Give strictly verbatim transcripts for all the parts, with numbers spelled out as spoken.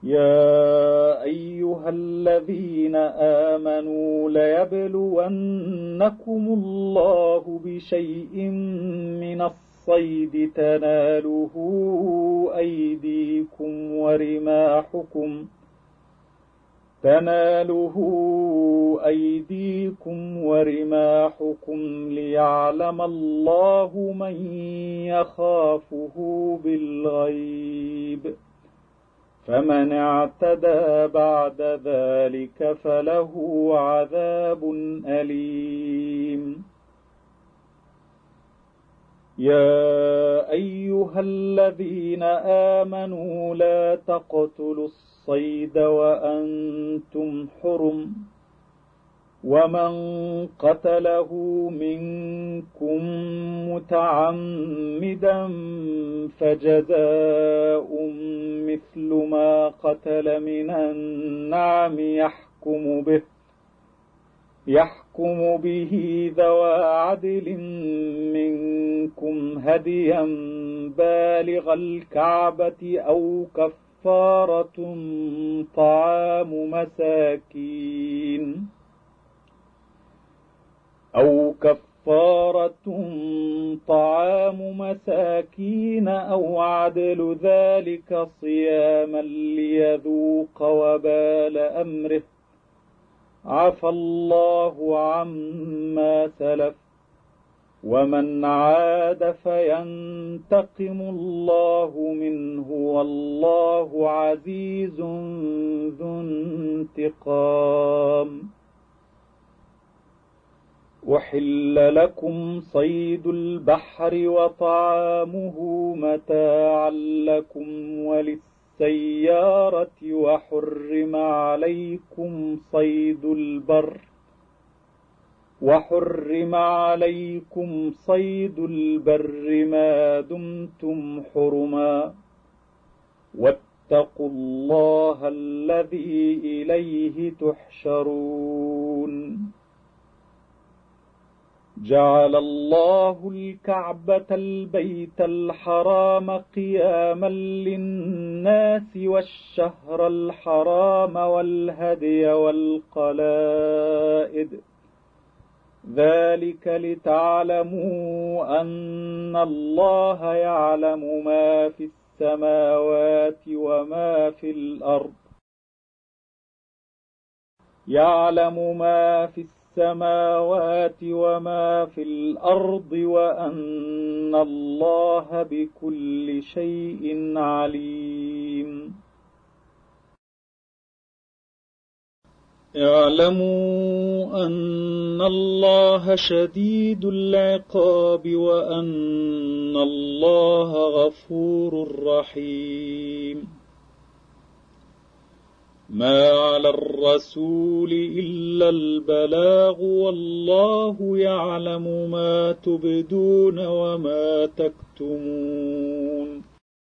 يا أيها الذين آمنوا ليبلونكم الله بشيء من الصيد تناله أيديكم ورماحكم تناله أيديكم ورماحكم ليعلم الله من يخافه بالغيب، فمن اعتدى بعد ذلك فله عذاب أليم. يا أيها الذين آمنوا لا تقتلوا الصيد وأنتم حرم، ومن قتله منكم متعمدا فجزاء مثل ما قتل من النعم يحكم به يحكم به ذوى عدل منكم هديا بالغ الكعبة أو كفارة طعام مساكين أو كفارة طعام مساكين أو عدل ذلك صياما ليذوق وبال أمره، عفى الله عما سلف، ومن عاد فينتقم الله منه والله عزيز ذو انتقام. أحل لكم صيد البحر وطعامه متاعا لكم وللسيارة، وحرم عليكم صيد البر وحرم عليكم صيد البر ما دمتم حرما، واتقوا الله الذي إليه تحشرون. جعل الله الكعبة البيت الحرام قياما للناس والشهر الحرام والهدي والقلائد، ذلك لتعلموا أن الله يعلم ما في السماوات وما في الأرض يعلم ما في السماوات وما في الأرض وأن الله بكل شيء عليم. اعلموا أن الله شديد العقاب وأن الله غفور رحيم. ما على الرسول إلا البلاغ، والله يعلم ما تبدون وما تكتمون.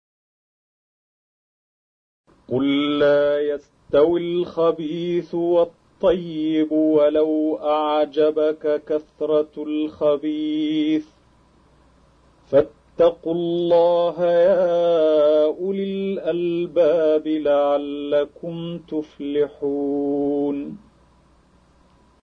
قل لا يستوي الخبيث والطيب ولو أعجبك كثرة الخبيث، فاتقوا الله يا أولي الألباب لعلكم تفلحون.